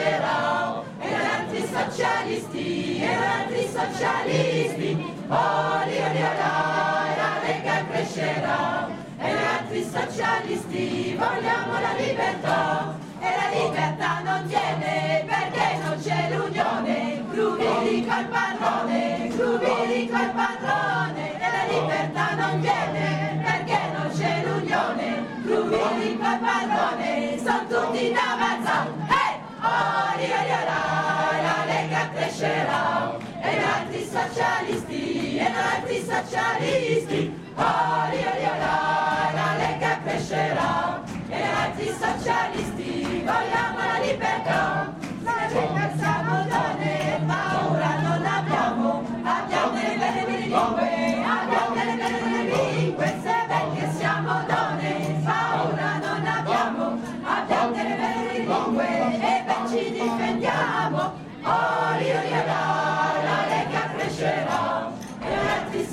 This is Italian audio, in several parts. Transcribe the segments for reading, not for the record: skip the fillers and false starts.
crescerà, e noi altri socialisti, oli oli olà, la Lega crescerà, e noi altri socialisti vogliamo la libertà, e la libertà non viene perché non c'è l'unione, crumili col padrone, e la libertà non viene perché non c'è l'unione, crumili col padrone, sono tutti da ammazzare, oli oli olà, la Lega crescerà, e noi altri socialisti, oli oli olà, la Lega crescerà, e noi altri socialisti vogliamo la libertà, se siamo donne, paura non abbiamo delle belle lingue, abbiamo delle belle lingue, se perché siamo donne, paura non abbiamo delle belle lingue, e ben ci difendiamo, oli oli olà, la Lega crescerà, e noi altri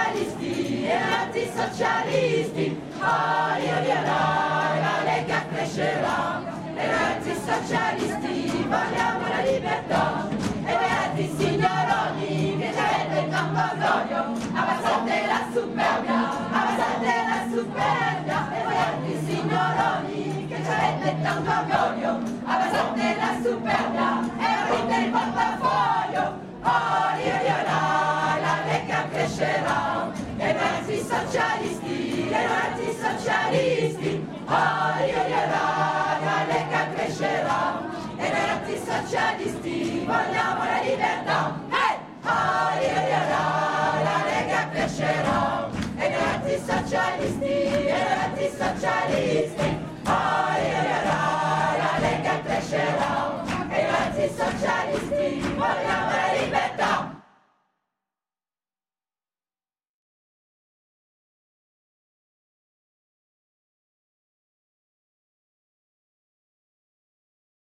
socialisti, oli oli olà, la Lega crescerà, e noi altri socialisti vogliamo la libertà, e noi altri signoroni che ci avete tanto orgoglio, abbassate la superbia, e voi altri signoroni che ci avete tanto orgoglio, abbassate la superbia e aprite il portafoglio, oli oli olà, la Lega crescerà, e noi altri socialisti, oli oli olà, la Lega crescerà, e noi altri socialisti vogliamo la libertà, oli oli olà, la Lega crescerà, e noi altri socialisti,